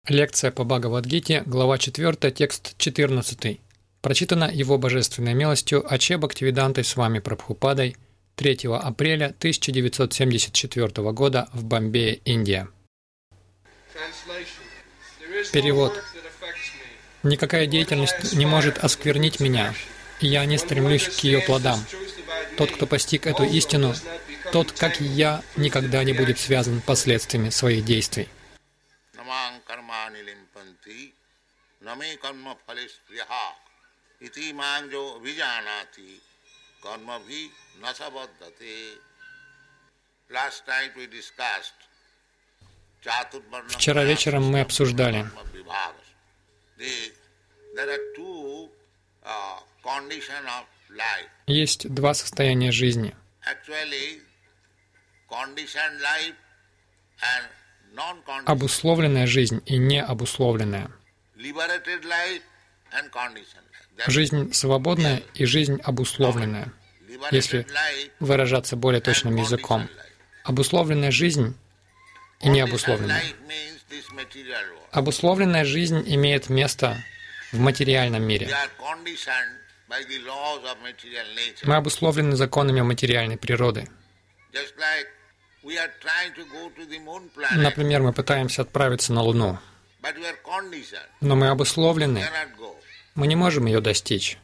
Лекция по Бхагавад-гите, глава 4, текст 14. Прочитана Его Божественной милостью Аче Бхактивидантой с вами Прабхупадой 3 апреля 1974 года в Бомбее, Индия. Перевод. Никакая деятельность не может осквернить меня, и я не стремлюсь к ее плодам. Тот, кто постиг эту истину, тот, как и я, никогда не будет связан последствиями своих действий. Вчера вечером мы обсуждали, есть два состояния жизни. Обусловленная жизнь и необусловленная. Жизнь свободная и жизнь обусловленная, если выражаться более точным языком. Обусловленная жизнь и необусловленная. Обусловленная жизнь имеет место в материальном мире. Мы обусловлены законами материальной природы. Например, мы пытаемся отправиться на Луну, но мы обусловлены, мы не можем ее достичь.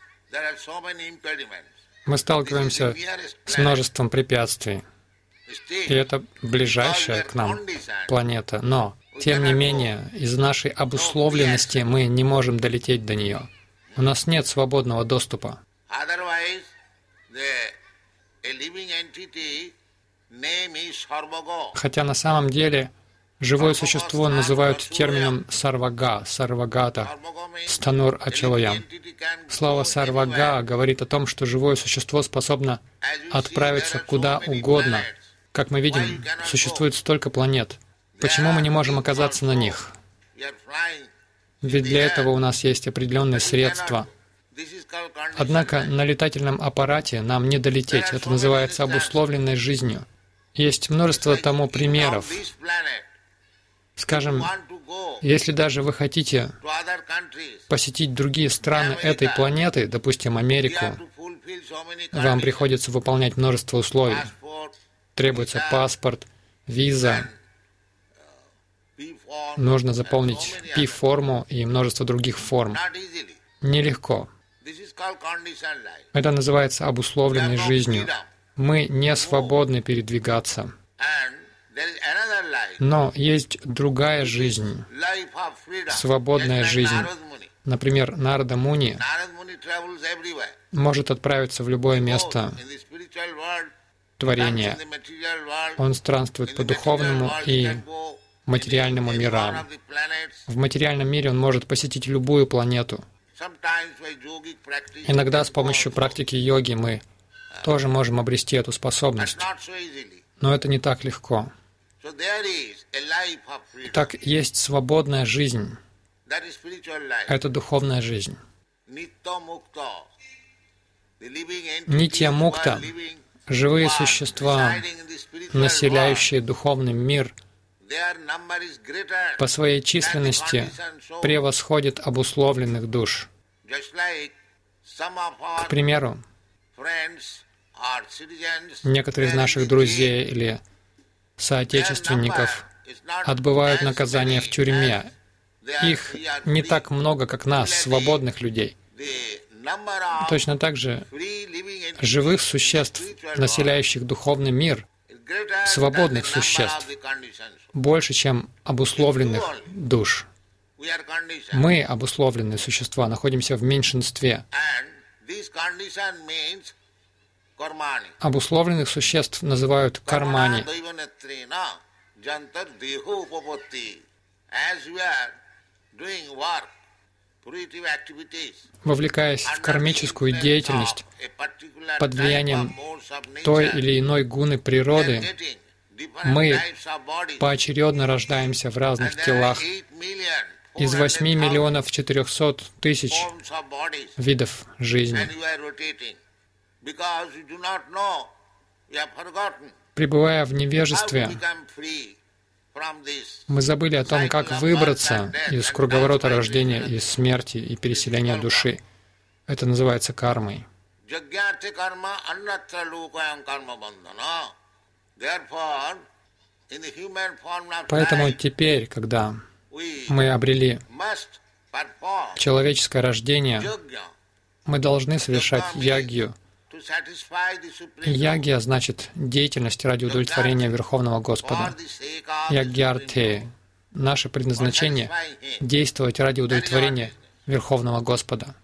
Мы сталкиваемся с множеством препятствий, и это ближайшая к нам планета, но, тем не менее, из нашей обусловленности мы не можем долететь до нее. У нас нет свободного доступа. Хотя на самом деле живое существо называют термином сарвага, сарвагата, станур ачалаям. Слово сарвага говорит о том, что живое существо способно отправиться куда угодно. Как мы видим, существует столько планет. Почему мы не можем оказаться на них? Ведь для этого у нас есть определенные средства. Однако на летательном аппарате нам не долететь. Это называется обусловленной жизнью. Есть множество тому примеров. Скажем, если даже вы хотите посетить другие страны этой планеты, допустим, Америку, вам приходится выполнять множество условий. Требуется паспорт, виза, нужно заполнить P-форму и множество других форм. Нелегко. Это называется обусловленной жизнью. Мы не свободны передвигаться. Но есть другая жизнь, свободная жизнь. Например, Нарада Муни может отправиться в любое место творения. Он странствует по духовному и материальному мирам. В материальном мире он может посетить любую планету. Иногда с помощью практики йоги мы тоже можем обрести эту способность. Но это не так легко. Так есть свободная жизнь. Это духовная жизнь. Нитья мукта, живые существа, населяющие духовный мир, по своей численности превосходят обусловленных душ. К примеру, некоторые из наших друзей или соотечественников отбывают наказание в тюрьме. Их не так много, как нас, свободных людей. Точно так же живых существ, населяющих духовный мир, свободных существ, больше, чем обусловленных душ. Мы, обусловленные существа, находимся в меньшинстве. Обусловленных существ называют кармани. Вовлекаясь в кармическую деятельность под влиянием той или иной гуны природы, мы поочередно рождаемся в разных телах из 8 миллионов 400 тысяч видов жизни. Пребывая в невежестве, Мы забыли о том, как выбраться из круговорота рождения и смерти и переселения души. Это называется кармой. Поэтому теперь, когда мы обрели человеческое рождение, мы должны совершать ягью. Ягья значит деятельность ради удовлетворения Верховного Господа. Ягьярте — наше предназначение — действовать ради удовлетворения Верховного Господа.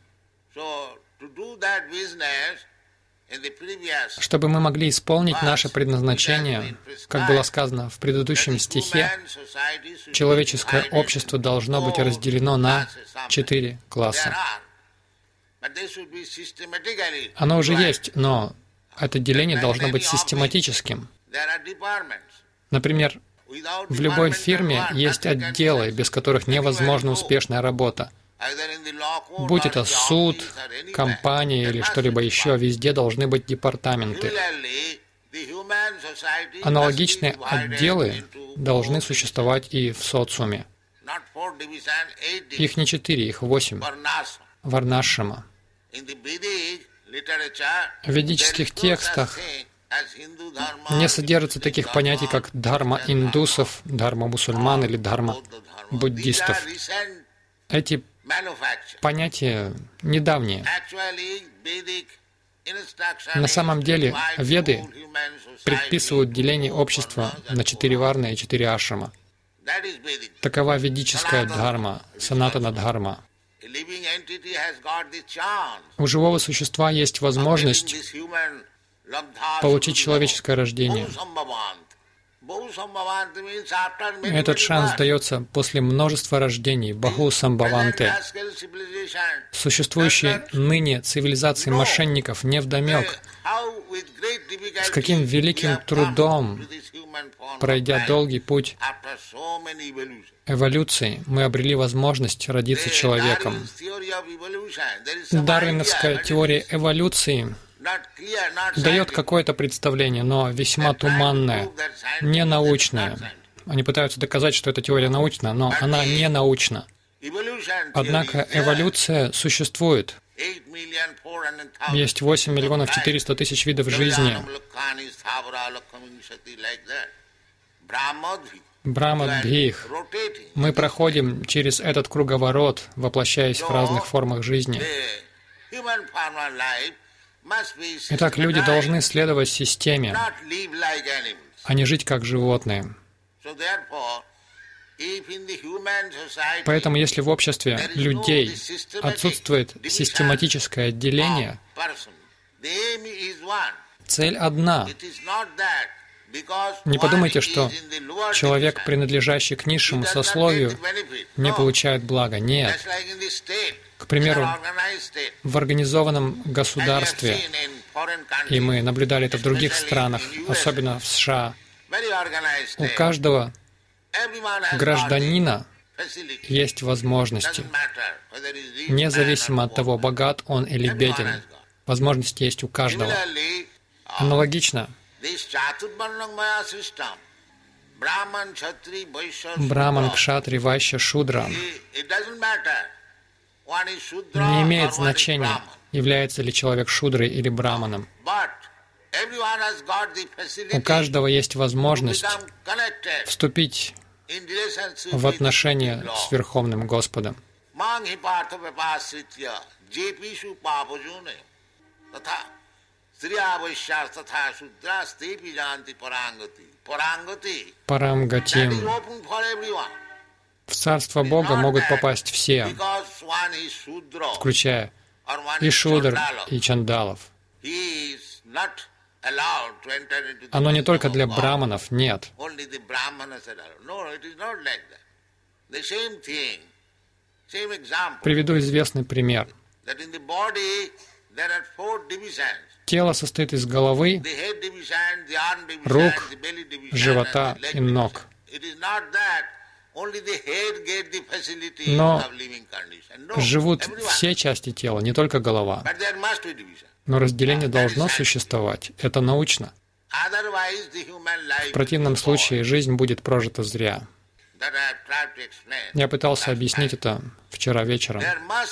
Чтобы мы могли исполнить наше предназначение, как было сказано в предыдущем стихе, человеческое общество должно быть разделено на 4 класса. Оно уже есть, но это деление должно быть систематическим. Например, в любой фирме есть отделы, без которых невозможна успешная работа. Будь это суд, компания или что-либо еще, везде должны быть департаменты. Аналогичные отделы должны существовать и в социуме. Их не 4, их 8. Варнашрама. В ведических текстах не содержится таких понятий, как дхарма индусов, дхарма мусульман или дхарма буддистов. Эти понятия недавние. На самом деле, Веды предписывают деление общества на 4 варны и 4 ашрама. Такова ведическая дхарма, санатана-дхарма. У живого существа есть возможность получить человеческое рождение. Этот шанс дается после множества рождений, баху самбхаванте. Существующие ныне цивилизации мошенников невдомек, с каким великим трудом, пройдя долгий путь эволюции, мы обрели возможность родиться человеком. Дарвиновская теория эволюции дает какое-то представление, но весьма туманное, не научное. Они пытаются доказать, что эта теория научна, но она не научна. Однако эволюция существует. Есть 8 миллионов 400 тысяч видов жизни. Брахмадбхих. Мы проходим через этот круговорот, воплощаясь в разных формах жизни. Итак, люди должны следовать системе, а не жить как животные. Поэтому, если в обществе людей отсутствует систематическое отделение, цель одна. Не подумайте, что человек, принадлежащий к низшему сословию, не получает блага. Нет. К примеру, в организованном государстве, и мы наблюдали это в других странах, особенно в США, у каждого гражданина есть возможности, независимо от того, богат он или беден. Возможности есть у каждого. Аналогично, Браман, Кшатри, Вайшья, Шудра не имеет значения, является ли человек шудрой или браманом. У каждого есть возможность вступить в отношения с Верховным Господом. Парамгатим. В Царство Бога могут попасть все, включая и шудр, и чандалов. Оно не только для браманов, нет. Приведу известный пример. Тело состоит из головы, рук, живота и ног. Но живут все части тела, не только голова. Но разделение должно существовать. Это научно. В противном случае жизнь будет прожита зря. Я пытался объяснить это вчера вечером.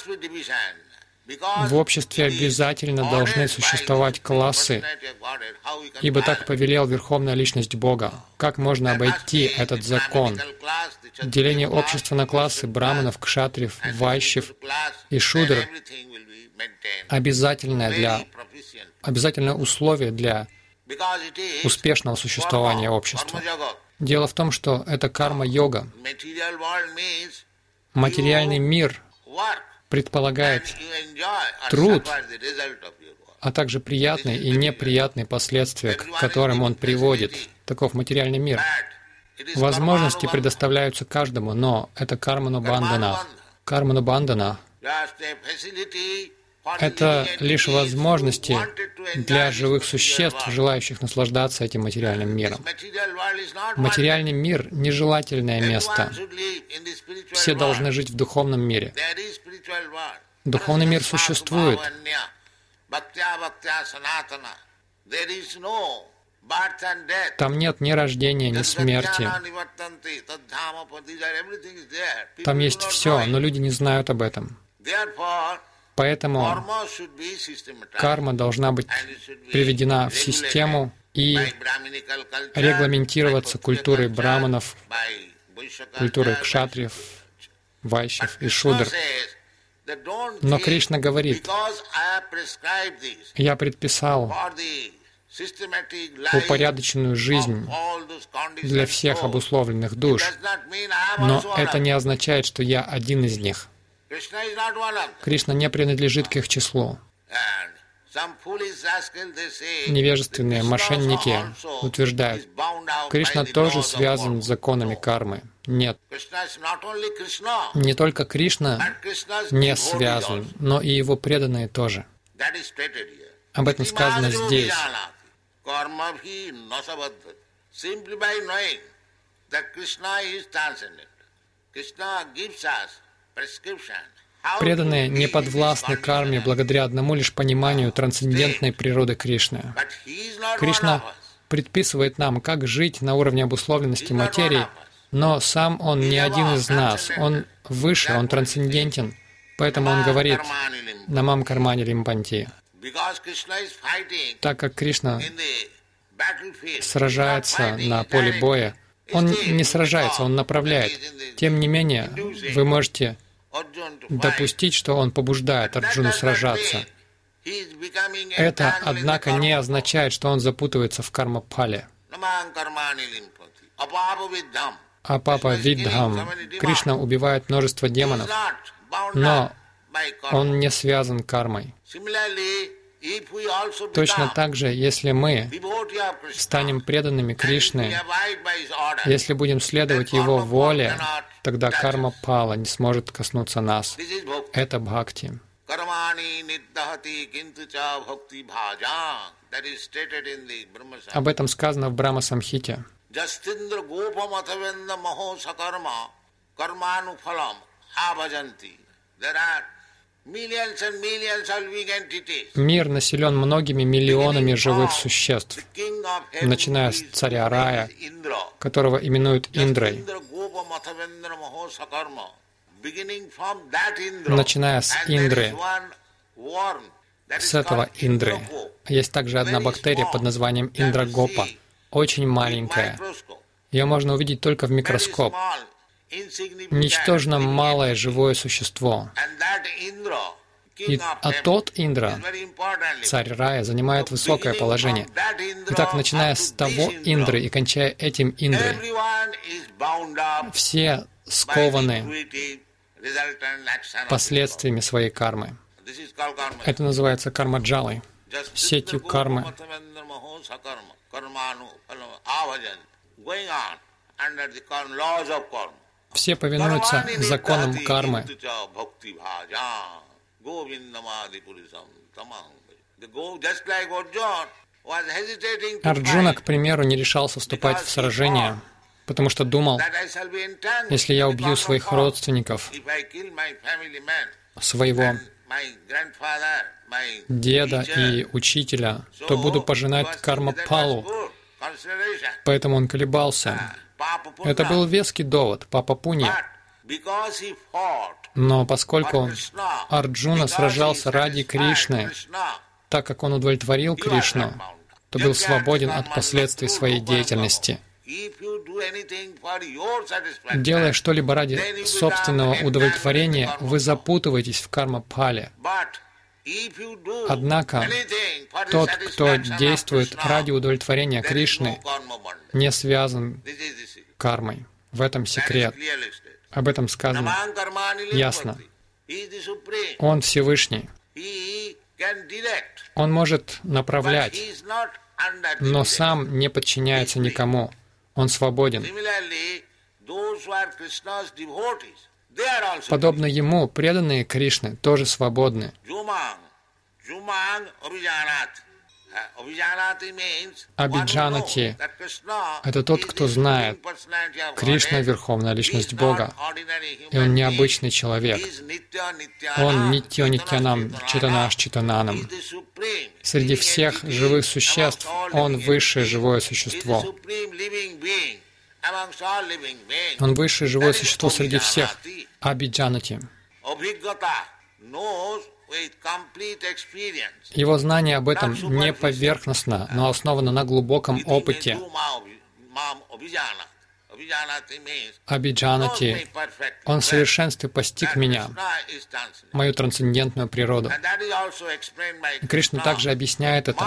В обществе обязательно должны существовать классы, ибо так повелел Верховная Личность Бога. Как можно обойти этот закон? Деление общества на классы браманов, кшатриев, вайщев и шудр — обязательное условие для успешного существования общества. Дело в том, что это карма-йога. Материальный мир предполагает труд, а также приятные и неприятные последствия, к которым он приводит. Таков материальный мир. Возможности предоставляются каждому, но это карманубандхана. Карманубандхана — это лишь возможности для живых существ, желающих наслаждаться этим материальным миром. Материальный мир — нежелательное место. Все должны жить в духовном мире. Духовный мир существует. Там нет ни рождения, ни смерти. Там есть все, но люди не знают об этом. Поэтому карма должна быть приведена в систему и регламентироваться культурой браманов, культурой кшатриев, вайщев и шудр. Но Кришна говорит: «Я предписал упорядоченную жизнь для всех обусловленных душ, но это не означает, что я один из них». Кришна не принадлежит к их числу. Невежественные мошенники утверждают: Кришна тоже связан с законами кармы. Нет. Не только Кришна не связан, но и его преданные тоже. Об этом сказано здесь. Преданные не подвластны карме благодаря одному лишь пониманию трансцендентной природы Кришны. Кришна предписывает нам, как жить на уровне обусловленности материи, но сам Он не один из нас. Он выше, Он трансцендентен. Поэтому Он говорит: «Намам кармани лимпанти». Так как Кришна сражается на поле боя, Он не сражается, Он направляет. Тем не менее, вы можете допустить, что Он побуждает Арджуну сражаться. Это, однако, не означает, что он запутывается в карма-пхале. Апапа виддхам. Кришна убивает множество демонов, но Он не связан кармой. Точно так же, если мы станем преданными Кришны, если будем следовать Его воле, тогда карма-пхала не сможет коснуться нас. Это бхакти. Об этом сказано в Брахма-самхите. Мир населен многими миллионами живых существ, начиная с царя Рая, которого именуют Индрой. Начиная с Индры, с этого Индры, есть также одна бактерия под названием Индрагопа, очень маленькая. Ее можно увидеть только в микроскоп. Ничтожно малое живое существо. А тот Индра, царь Рая, занимает высокое положение. Итак, начиная с того Индры и кончая этим Индрой, все скованы последствиями своей кармы. Это называется кармаджалой, сетью кармы. Все повинуются законам кармы. Арджуна, к примеру, не решался вступать в сражение, потому что думал: если я убью своих родственников, своего деда и учителя, то буду пожинать карма-палу. Поэтому он колебался. Это был веский довод, Папа Пунья. Но поскольку Арджуна сражался ради Кришны, так как он удовлетворил Кришну, то был свободен от последствий своей деятельности. Делая что-либо ради собственного удовлетворения, вы запутываетесь в карма-пале. Однако, тот, кто действует ради удовлетворения Кришны, не связан кармой. В этом секрет. Об этом сказано ясно. Он Всевышний. Он может направлять, но сам не подчиняется никому. Он свободен. Подобно ему, преданные Кришны тоже свободны. Абиджанати — это тот, кто знает. Кришна — Верховная Личность Бога, и Он необычный человек. Он Нитьо-Нитьянам, Читанаш-Читананам. Среди всех живых существ Он высшее живое существо. Он высшее живое существо среди всех. Абиджанати. Его знание об этом не поверхностно, но основано на глубоком опыте. Абиджанати. Он в совершенстве постиг меня, мою трансцендентную природу. И Кришна также объясняет это.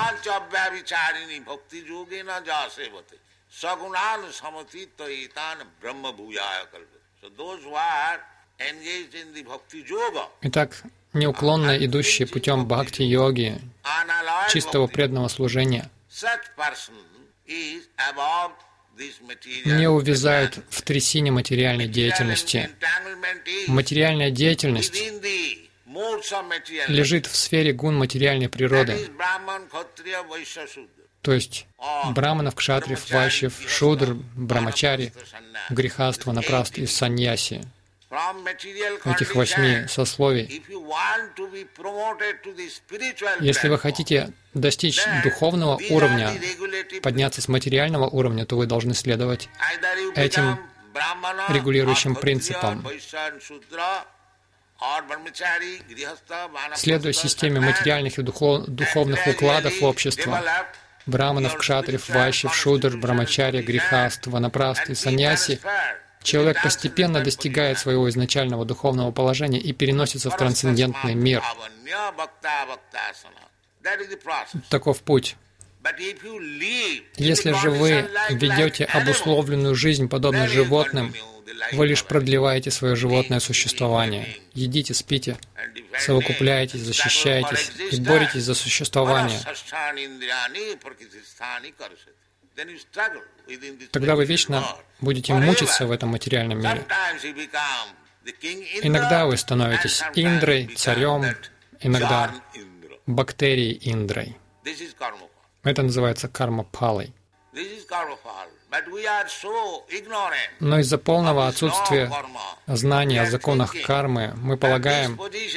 Итак, неуклонно идущие путем бхакти-йоги, чистого преданного служения, не увязают в трясине материальной деятельности. Материальная деятельность лежит в сфере гун материальной природы, то есть браманов, кшатриев, вайшьев, шудр, брамачари, грехаст, ванапраст и саньяси. Этих 8 сословий. Если вы хотите достичь духовного уровня, подняться с материального уровня, то вы должны следовать этим регулирующим принципам. Следуя системе материальных и духовных укладов общества, браманов, кшатриев, вайшьев, шудр, брамачари, грехаст, ванапраст и саньяси, человек постепенно достигает своего изначального духовного положения и переносится в трансцендентный мир. Таков путь. Если же вы ведете обусловленную жизнь, подобно животным, вы лишь продлеваете свое животное существование. Едите, спите, совокупляетесь, защищаетесь и боретесь за существование. Тогда вы вечно будете мучиться в этом материальном мире. Иногда вы становитесь Индрой, царем, иногда бактерией Индрой. Это называется карма-палой. Но из-за полного отсутствия знания о законах кармы мы полагаем,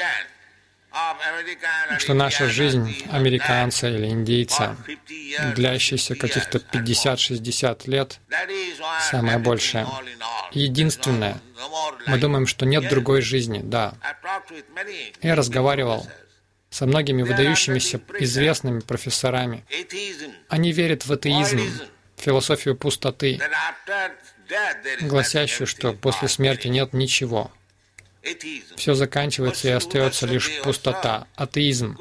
что наша жизнь американца или индейца, длящаяся каких-то 50-60 лет, самое большее, единственное. Мы думаем, что нет другой жизни, да. Я разговаривал со многими выдающимися известными профессорами. Они верят в атеизм, философию пустоты, гласящую, что после смерти нет ничего. Все заканчивается и остается лишь пустота, атеизм.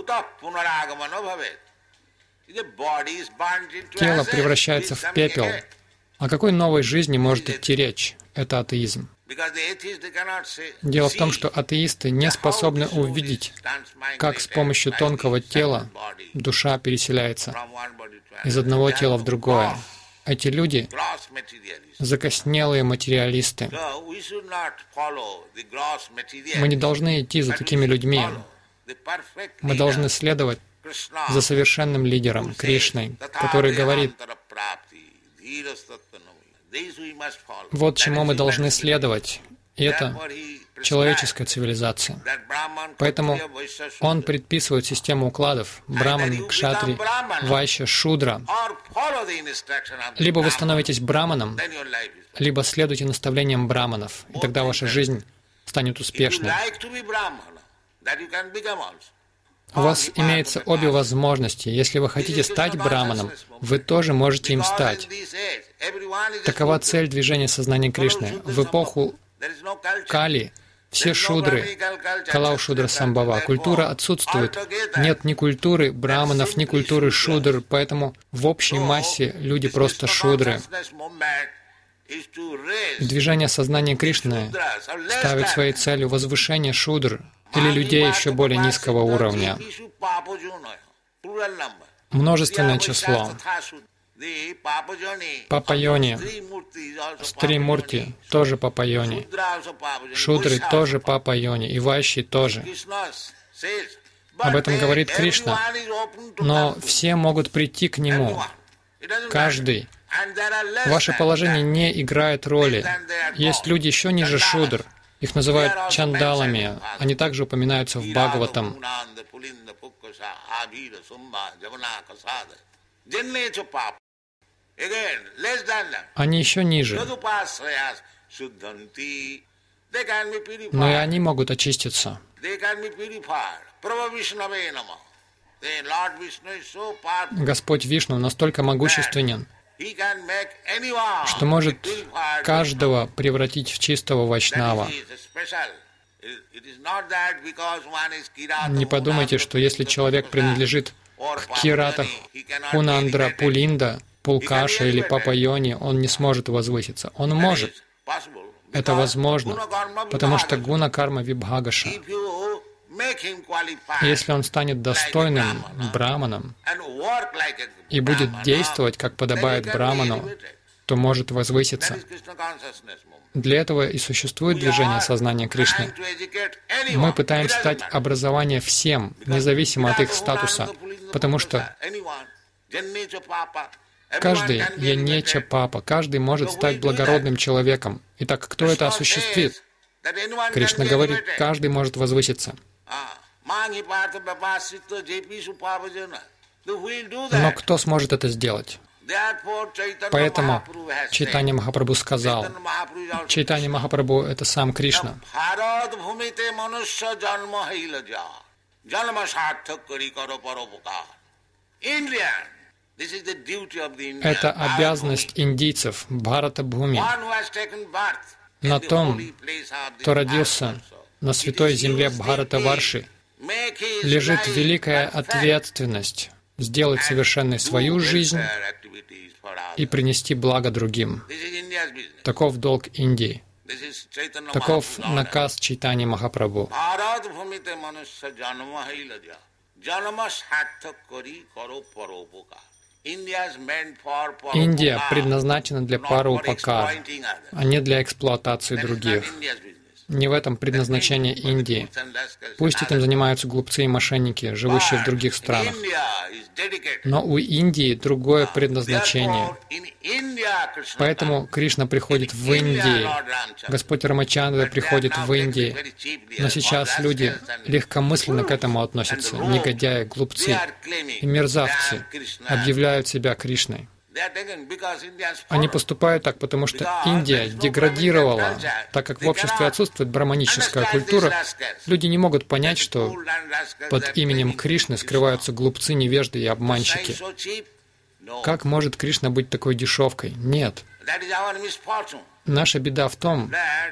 Тело превращается в пепел. О какой новой жизни может идти речь? Это атеизм. Дело в том, что атеисты не способны увидеть, как с помощью тонкого тела душа переселяется из одного тела в другое. Эти люди — закоснелые материалисты. Мы не должны идти за такими людьми. Мы должны следовать за совершенным лидером, Кришной, который говорит: вот чему мы должны следовать. И это человеческой цивилизации. Поэтому он предписывает систему укладов браман, кшатри, вайшья, шудра. Либо вы становитесь браманом, либо следуйте наставлениям браманов, и тогда ваша жизнь станет успешной. У вас имеется обе возможности. Если вы хотите стать браманом, вы тоже можете им стать. Такова цель движения сознания Кришны. В эпоху Кали все шудры, Калау-шудра Самбхава, культура отсутствует. Нет ни культуры браманов, ни культуры шудр, поэтому в общей массе люди просто шудры. Движение сознания Кришны ставит своей целью возвышение шудр или людей еще более низкого уровня. Множественное число. Папа-йони, Стри-мурти тоже Папа-йони, шудры тоже Папа-йони, и вайши тоже. Об этом говорит Кришна. Но все могут прийти к Нему. Каждый. Ваше положение не играет роли. Есть люди еще ниже шудр. Их называют чандалами. Они также упоминаются в Бхагаватам. Они еще ниже. Но и они могут очиститься. Господь Вишну настолько могущественен, что может каждого превратить в чистого вайшнава. Не подумайте, что если человек принадлежит к Кирата, Хунандра, Пулинда, Пулкаша или Папа-йони, он не сможет возвыситься. Он может. Это возможно, потому что гуна-карма вибхагаша. Если он станет достойным браманом и будет действовать, как подобает браману, то может возвыситься. Для этого и существует движение сознания Кришны. Мы пытаемся дать образование всем, независимо от их статуса, потому что каждый янеча папа, каждый может стать благородным человеком. Итак, кто это осуществит? Кришна говорит, каждый может возвыситься. Но кто сможет это сделать? Поэтому Чайтанья Махапрабху сказал, Чайтанья Махапрабху — это сам Кришна. Это обязанность индийцев, Бхарата-бхуми. На том, кто родился на святой земле Бхарата-варши, лежит великая ответственность сделать совершенной свою жизнь и принести благо другим. Таков долг Индии. Таков наказ Чайтаньи Махапрабху. Индия предназначена для параупакар, а не для эксплуатации других. Не в этом предназначение Индии. Пусть этим занимаются глупцы и мошенники, живущие в других странах. Но у Индии другое предназначение. Поэтому Кришна приходит в Индию, Господь Рамачандра приходит в Индию. Но сейчас люди легкомысленно к этому относятся. Негодяи, глупцы и мерзавцы объявляют себя Кришной. Они поступают так, потому что Индия деградировала. Так как в обществе отсутствует браманическая культура, люди не могут понять, что под именем Кришны скрываются глупцы, невежды и обманщики. Как может Кришна быть такой дешевкой? Нет. Наша беда в том,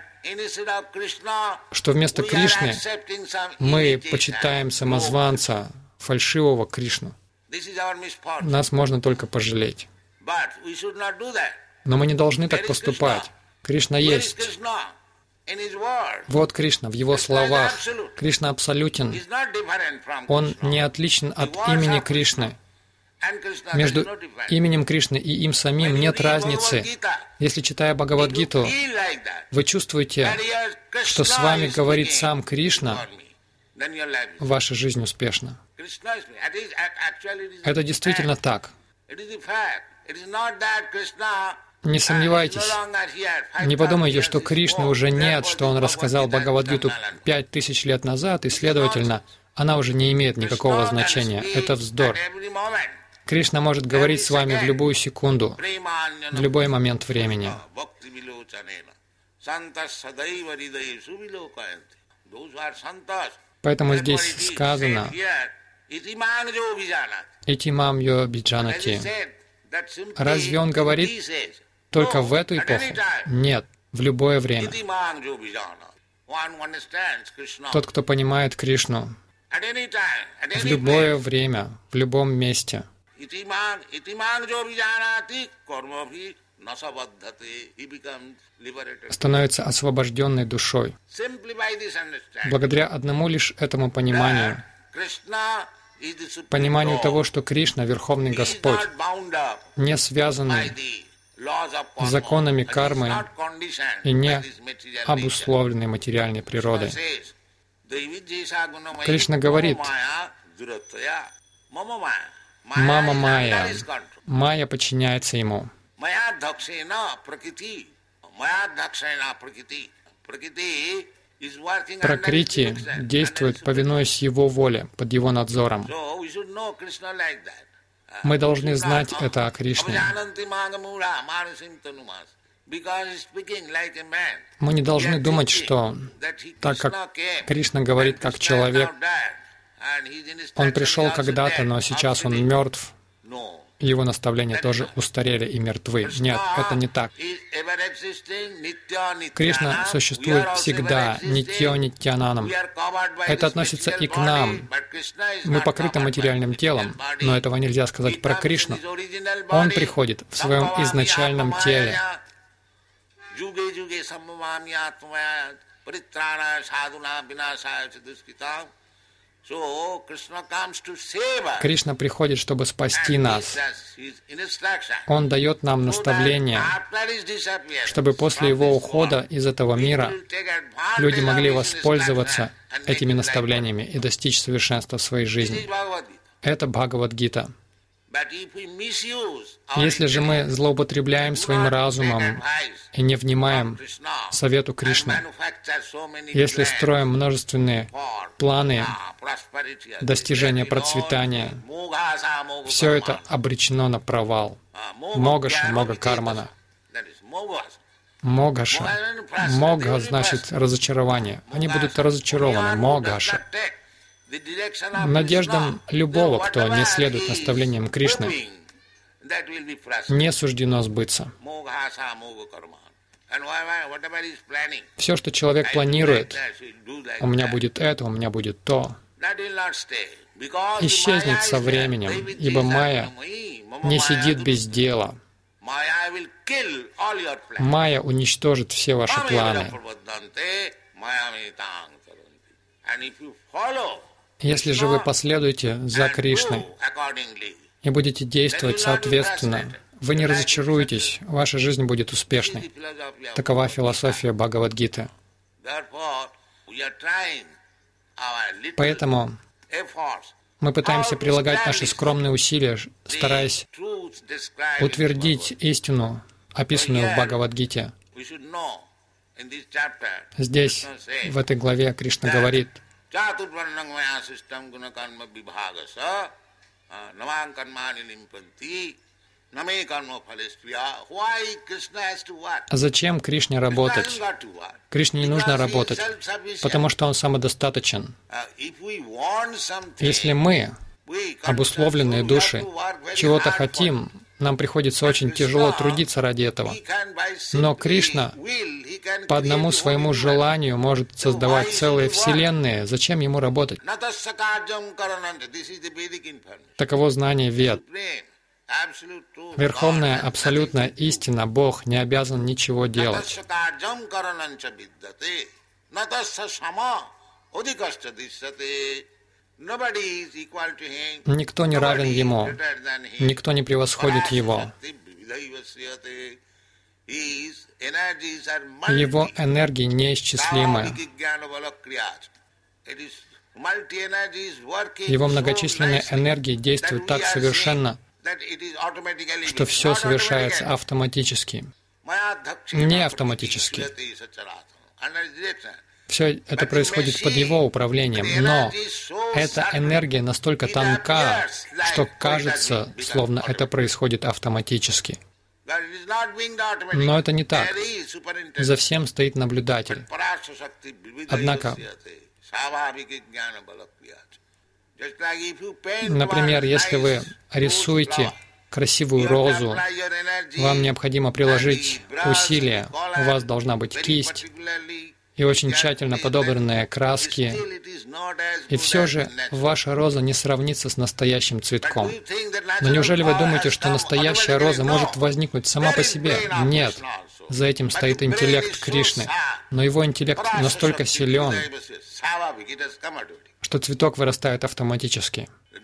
что вместо Кришны мы почитаем самозванца, фальшивого Кришну. Нас можно только пожалеть. Но мы не должны так поступать. Кришна есть. Вот Кришна в Его словах. Кришна абсолютен. Он не отличен от имени Кришны. Между именем Кришны и им самим нет разницы. Если, читая Бхагавад-гиту, вы чувствуете, что с вами говорит сам Кришна, ваша жизнь успешна. Это действительно так. Не сомневайтесь, не подумайте, что Кришны уже нет, что он рассказал Бхагавад-гиту 5000 лет назад, и, следовательно, она уже не имеет никакого значения. Это вздор. Кришна может говорить с вами в любую секунду, в любой момент времени. Поэтому здесь сказано «Итимам йо биджанати». Разве он говорит только в эту эпоху? Нет, в любое время. Тот, кто понимает Кришну, в любое время, в любом месте, становится освобожденной душой. Благодаря одному лишь этому пониманию, пониманию того, что Кришна — Верховный Господь, не связанный законами кармы и не обусловленной материальной природой. Кришна говорит: «Мама Майя». Майя подчиняется ему. Пракрити действует, повинуясь его воле, под его надзором. Мы должны знать это о Кришне. Мы не должны думать, что так как Кришна говорит как человек, он пришел когда-то, но сейчас он мертв, его наставления тоже устарели и мертвы. Нет, это не так. Кришна существует всегда, нитьо нитьянанам. Это относится и к нам. Мы покрыты материальным телом, но этого нельзя сказать про Кришну. Он приходит в своем изначальном теле. Кришна приходит, чтобы спасти нас. Он дает нам наставления, чтобы после его ухода из этого мира люди могли воспользоваться этими наставлениями и достичь совершенства в своей жизни. Это Бхагавад-гита. Если же мы злоупотребляем своим разумом и не внимаем совету Кришны, если строим множественные планы достижения процветания, все это обречено на провал. Могаша, мога кармана. Могаша. Мога значит разочарование. Они будут разочарованы. Могаша. Надеждам любого, кто не следует наставлениям Кришны, не суждено сбыться. Все, что человек планирует, у меня будет это, у меня будет то, исчезнет со временем, ибо Майя не сидит без дела. Майя уничтожит все ваши планы. Если же вы последуете за Кришной и будете действовать соответственно, вы не разочаруетесь, ваша жизнь будет успешной. Такова философия Бхагавад-гиты. Поэтому мы пытаемся прилагать наши скромные усилия, стараясь утвердить истину, описанную в Бхагавад-гите. Здесь, в этой главе, Кришна говорит: а зачем Кришне работать? Кришне не нужно работать, потому что Он самодостаточен. Если мы, обусловленные души, чего-то хотим, нам приходится очень тяжело трудиться ради этого. Но Кришна по одному своему желанию может создавать целые вселенные. Зачем Ему работать? Таково знание Вед. Верховная, абсолютная истина, Бог, не обязан ничего делать. Никто не равен Ему, никто не превосходит Его. Его энергии неисчислимы. Его многочисленные энергии действуют так совершенно, что все совершается автоматически. Не автоматически. Все это происходит под его управлением, но эта энергия настолько тонка, что кажется, словно это происходит автоматически. Но это не так. За всем стоит наблюдатель. Однако, например, если вы рисуете красивую розу, вам необходимо приложить усилия, у вас должна быть кисть и очень тщательно подобранные краски, и все же ваша роза не сравнится с настоящим цветком. Но неужели вы думаете, что настоящая роза может возникнуть сама по себе? Нет. За этим стоит интеллект Кришны. Но его интеллект настолько силен, что цветок вырастает автоматически.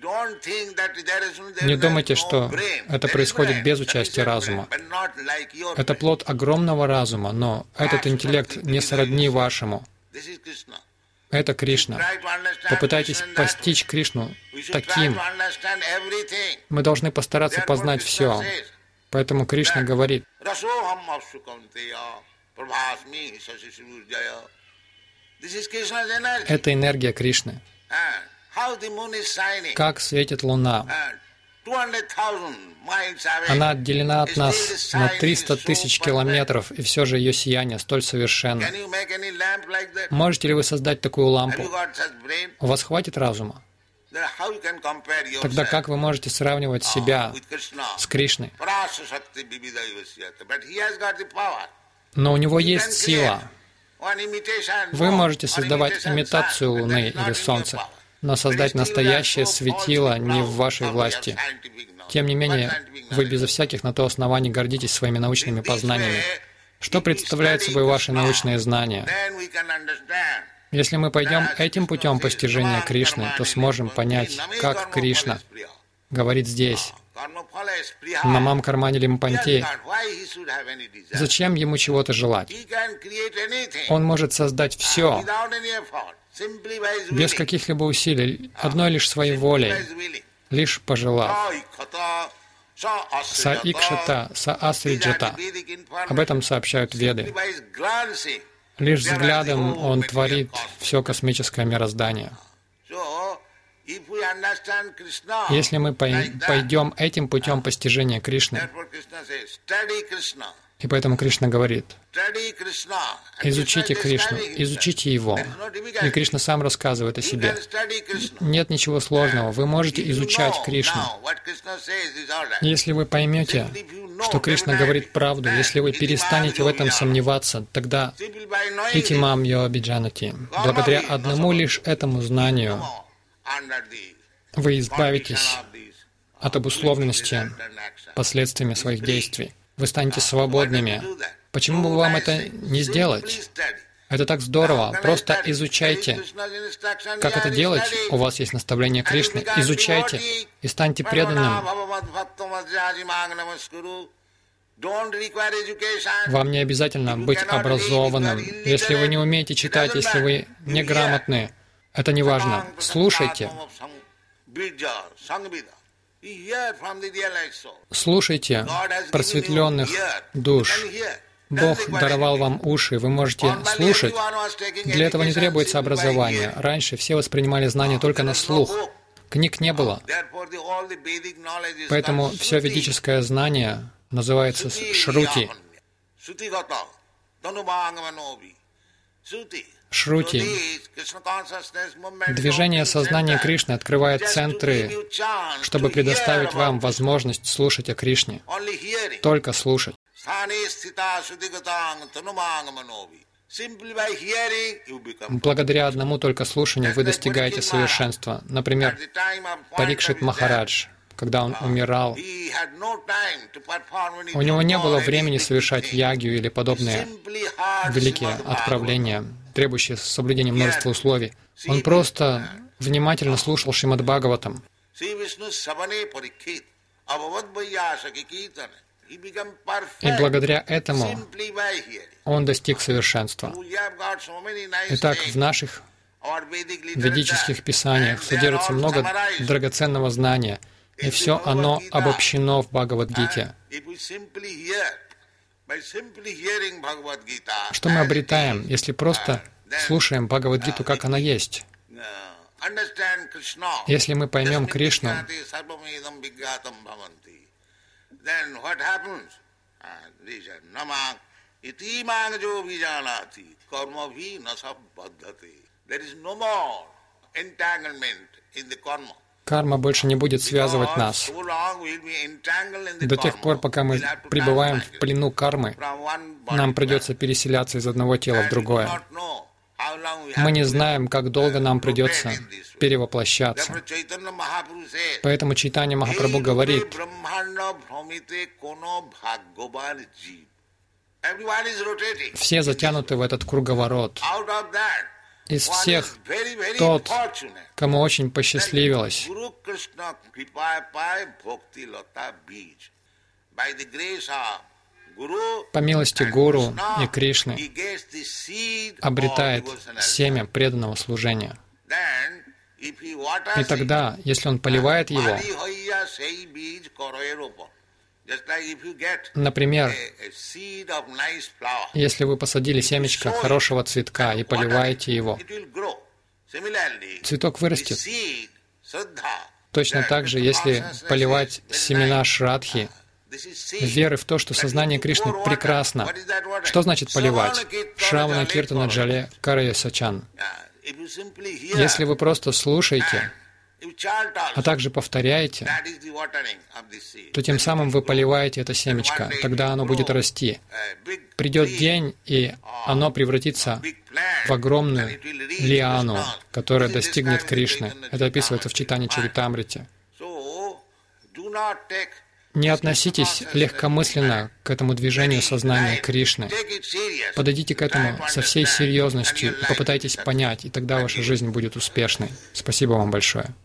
Не думайте, что это происходит без участия разума. Это плод огромного разума, но этот интеллект не сродни вашему. Это Кришна. Попытайтесь постичь Кришну таким. Мы должны постараться познать все. Поэтому Кришна говорит: это энергия Кришны. Как светит луна. Она отделена от нас на 300 тысяч километров, и все же ее сияние столь совершенно. Можете ли вы создать такую лампу? У вас хватит разума? Тогда как вы можете сравнивать себя с Кришной? Но у него есть сила. Вы можете создавать имитацию Луны или Солнца, но создать настоящее светило не в вашей власти. Тем не менее, вы безо всяких на то оснований гордитесь своими научными познаниями. Что представляют собой ваши научные знания? Если мы пойдем этим путем постижения Кришны, то сможем понять, как Кришна говорит здесь: «Намам кармани лимпанте». Зачем ему чего-то желать? Он может создать все без каких-либо усилий, одной лишь своей волей, лишь пожелав. Са-икшата, са-асриджата. Об этом сообщают Веды. Лишь взглядом он творит все космическое мироздание. Если мы пойдем этим путем постижения Кришны, и поэтому Кришна говорит: изучите Кришну, изучите Его. И Кришна сам рассказывает о себе. Нет ничего сложного, вы можете изучать Кришну. Если вы поймете, что Кришна говорит правду, если вы перестанете в этом сомневаться, тогда итимам йоабиджанати, благодаря одному лишь этому знанию, вы избавитесь от обусловленности последствиями своих действий. Вы станете свободными. Почему бы вам это не сделать? Это так здорово. Просто изучайте. Как это делать? У вас есть наставление Кришны. Изучайте и станьте преданным. Вам не обязательно быть образованным. Если вы не умеете читать, если вы неграмотны, это не важно. Слушайте. Слушайте просветленных душ. Бог даровал вам уши, вы можете слушать. Для этого не требуется образование. Раньше все воспринимали знания только на слух. Книг не было. Поэтому все ведическое знание называется шрути. Шрути. Движение сознания Кришны открывает центры, чтобы предоставить вам возможность слушать о Кришне. Только слушать. Благодаря одному только слушанию вы достигаете совершенства. Например, Парикшит Махарадж, когда он умирал, у него не было времени совершать ягью или подобные великие отправления, требующие соблюдения множества условий. Он просто внимательно слушал Шримад Бхагаватам. И благодаря этому он достиг совершенства. Итак, в наших ведических писаниях содержится много драгоценного знания. И все оно обобщено в Бхагавад-гите. Что мы обретаем, если просто слушаем Бхагавад-гиту, как она есть? Если мы поймем Кришну, карма больше не будет связывать нас. До тех пор, пока мы пребываем в плену кармы, нам придется переселяться из одного тела в другое. Мы не знаем, как долго нам придется перевоплощаться. Поэтому Чайтанья Махапрабху говорит: все затянуты в этот круговорот. Из всех тот, кому очень посчастливилось по милости Гуру и Кришны обретает семя преданного служения. И тогда, если он поливает его, например, если вы посадили семечко хорошего цветка и поливаете его, цветок вырастет. Точно так же, если поливать семена Шрадхи, веры в то, что сознание Кришны прекрасно. Что значит поливать? Шравана Киртана Джале Карая Сачан. Если вы просто слушаете, а также повторяете, то тем самым вы поливаете это семечко, тогда оно будет расти. Придет день, и оно превратится в огромную лиану, которая достигнет Кришны. Это описывается в Чайтанья Чаритамрите. Не относитесь легкомысленно к этому движению сознания Кришны. Подойдите к этому со всей серьезностью и попытайтесь понять, и тогда ваша жизнь будет успешной. Спасибо вам большое.